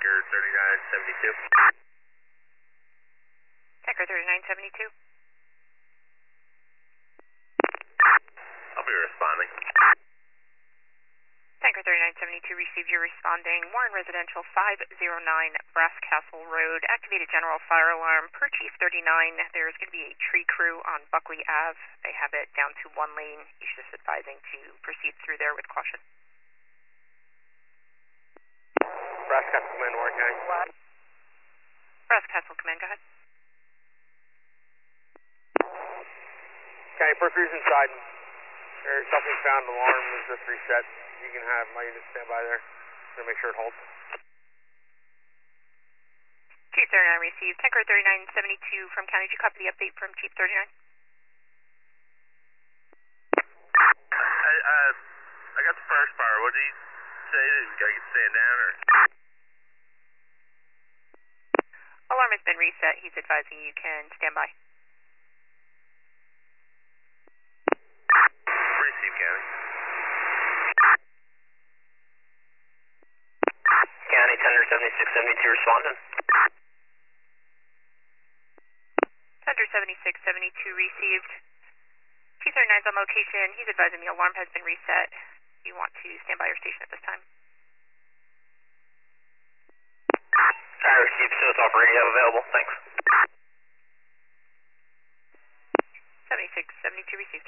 Tanker 3972. Tanker 3972. I'll be responding. Tanker 3972 received your responding. Warren Residential 509 Brass Castle Road. Activated general fire alarm per Chief 39. There's going to be a tree crew on Buckley Ave. They have it down to one lane. He's just advising to proceed through there with caution. Brass Castle Command, Warren County. Brass Castle Command, go ahead. County, first reason inside. There's something found. Alarm is just reset. You can have my unit stand by there. Gonna make sure it holds. Chief 39 received. Tanker 3972 from County. Did you copy the update from Chief 39? I got the first power. What did he say? Did I get stand down or? Alarm has been reset. He's advising you can stand by. Receive, County. County, Tender 7672 responding. Tender 7672 received. Chief 39's on location. He's advising the alarm has been reset. You want to stand by your station at this time? I received. As soon as operator have available. Thanks. 7672 received.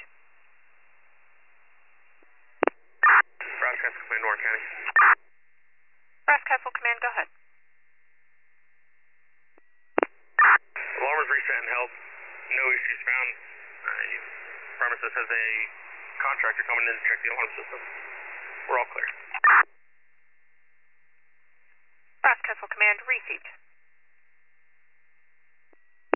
Brass Castle Command, Warren County. Brass Castle Command, go ahead. Alarm is reset and held. No issues found. Premises has a contractor coming in to check the alarm system. We're all clear. Brass Castle Command received.